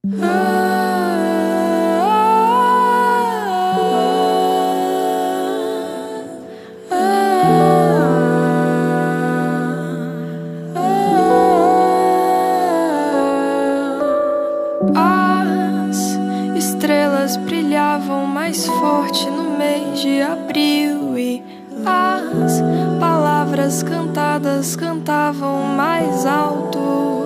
As estrelas brilhavam mais forte no mês de abril e as palavras cantadas cantavam mais alto.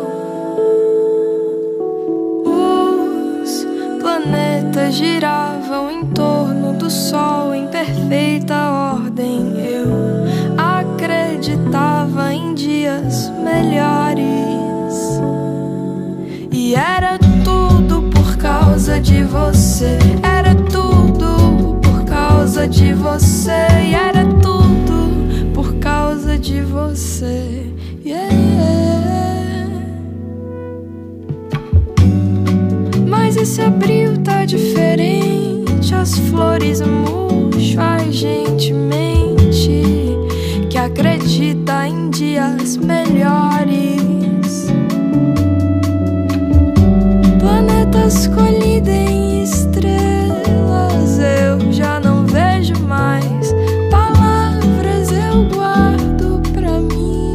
Os planetas giravam em torno do Sol em perfeita ordem. Eu acreditava em dias melhores e era tudo por causa de você. Era tudo por causa de você. E era tudo por causa de você. Mas esse abril tá diferente. As flores murcham. A gente mente que acredita em dias melhores. Planetas colidem estrelas, eu já não vejo mais. Palavras eu guardo pra mim.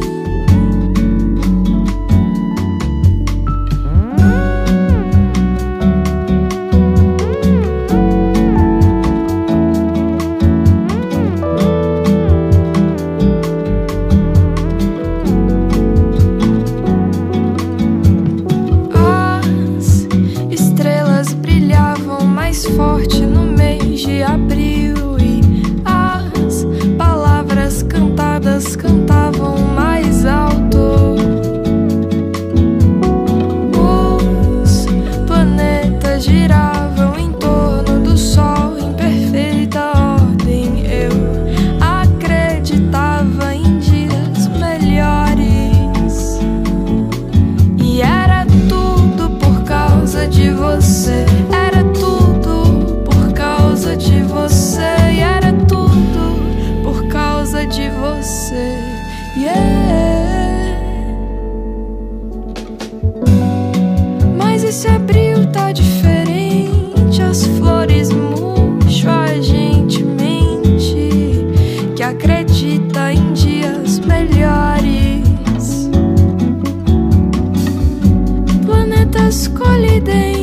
Forte no mês de abril e as palavras cantadas cantavam mais alto. Os planetas giravam em torno do Sol em perfeita ordem. Eu acreditava em dias melhores e era tudo por causa de você. Era tudo de você, e era tudo por causa de você. Mas esse abril tá diferente. As flores murcham, a gente mente que acredita em dias melhores. Planetas colidem